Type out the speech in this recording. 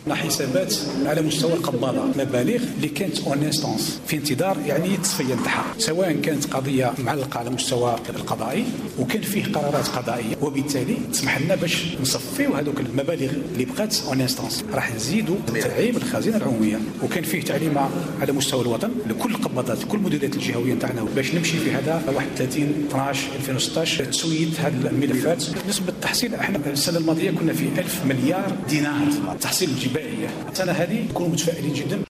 حسابات على مستوى القباضه، مبالغ اللي كانت اون انستانس في انتظار يعني التصفيه نتاعها، سواء كانت قضيه معلقه على مستوى القضائي وكان فيه قرارات قضائيه، وبالتالي تسمح لنا باش نصفيو هذوك المبالغ اللي بقات اون انستانس. راح نزيدوا تعليم الخزينه العموميه، وكان فيه تعليم على مستوى الوطن لكل القباضات كل المديريات الجهويه نتاعنا باش نمشي في هذا 31/12/2016 سويت هذه الملفات. بالنسبه للتحصيل احنا السنه الماضيه كنا في 1000 مليار دينار تحصيل الجبائيه، السنه هذه نكونوا متفائلين جدا.